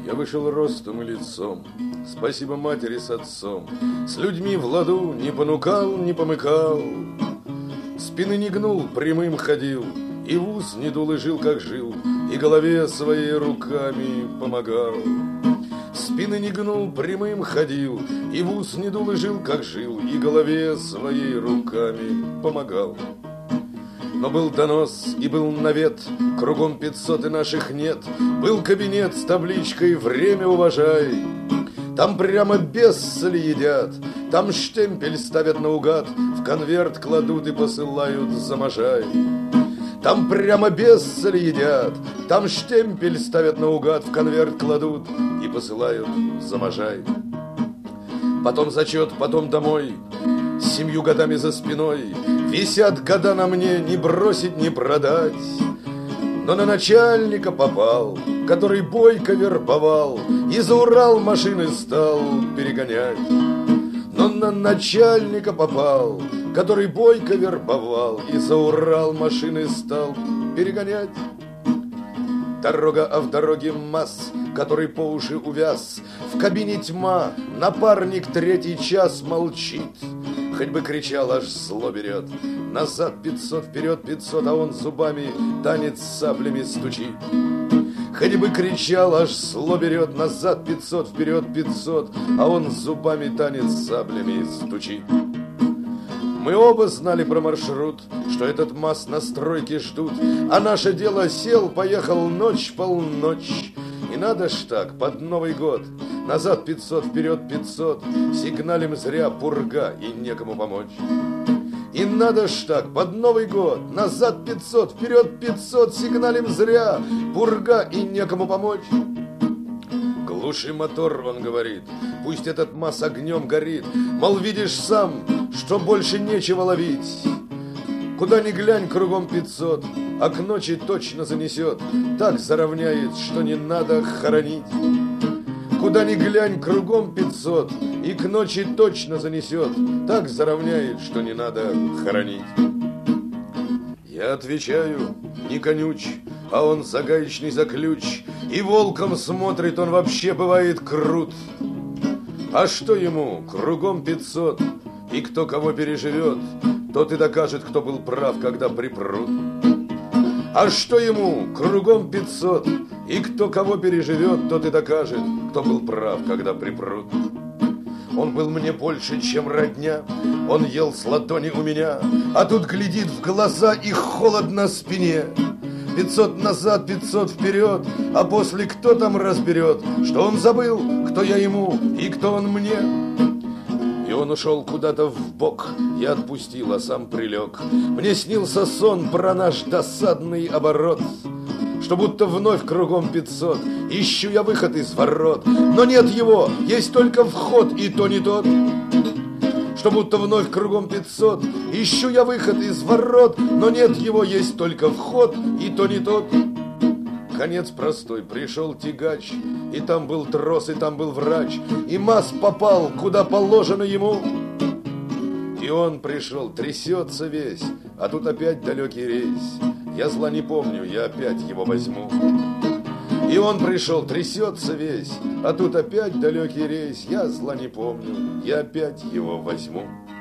Я вышел ростом и лицом, спасибо матери с отцом. С людьми в ладу не понукал, не помыкал, спины не гнул, прямым ходил, и в ус не дул и жил, как жил, и голове своей руками помогал. Спины не гнул, прямым ходил, и в ус не дул и жил, как жил, и голове своей руками помогал. Но был донос и был навет, кругом 500 и наших нет. Был кабинет с табличкой «Время уважай». Там прямо бессоли едят, там штемпель ставят наугад, в конверт кладут и посылают за Можай. Там прямо бессоли едят, там штемпель ставят наугад, в конверт кладут и посылают за Можай. Потом зачет, потом домой, с 7 годами за спиной. Висят года на мне, не бросить, не продать. Но на начальника попал, который бойко вербовал, и за Урал машины стал перегонять. Но на начальника попал, который бойко вербовал, и за Урал машины стал перегонять. Дорога, а в дороге масс, который по уши увяз. В кабине тьма, напарник 3-й час молчит. Хоть бы кричал, аж зло берет. Назад 500, вперед 500, а он зубами танец с саблями стучит. Хоть бы кричал, аж зло берет. Назад 500, вперед 500, а он зубами танец с саблями стучит. Мы оба знали про маршрут, что этот МАЗ на стройке ждут, а наше дело сел, поехал ночь, полночь. И надо ж так, под Новый год, назад 500, вперед 500, сигналим зря, пурга, и некому помочь. И надо ж так, под Новый год, назад 500, вперед 500, сигналим зря, пурга, и некому помочь. Глуши мотор, он говорит, пусть этот МАЗ огнем горит, мол, видишь сам, что больше нечего ловить. Куда ни глянь, кругом 500, а к ночи точно занесет, так заровняет, что не надо хоронить. Куда ни глянь, кругом 500, и к ночи точно занесет, так заровняет, что не надо хоронить. Я отвечаю, не конюч, а он за гаечный за ключ, и волком смотрит, он вообще бывает крут. А что ему, кругом 500, и кто кого переживет, тот и докажет, кто был прав, когда припрут. А что ему, кругом 500, и кто кого переживет, тот и докажет, кто был прав, когда припрут. Он был мне больше, чем родня, он ел с ладони у меня, а тут глядит в глаза и холодно спине. 500 назад, 500 вперед, а после кто там разберет, что он забыл, кто я ему и кто он мне. И он ушел куда-то вбок, я отпустил, а сам прилег. Мне снился сон про наш досадный оборот, что будто вновь кругом 500, ищу я выход из ворот, но нет его, есть только вход, и то не тот. Что будто вновь кругом 500, ищу я выход из ворот, но нет его, есть только вход, и то не тот. Конец простой, пришел тягач, и там был трос, и там был врач, и МАЗ попал, куда положено ему. И он пришел, трясется весь, а тут опять далекий рейс. Я зла не помню, я опять его возьму. И он пришел, трясется весь, а тут опять далекий рейс. Я зла не помню, я опять его возьму.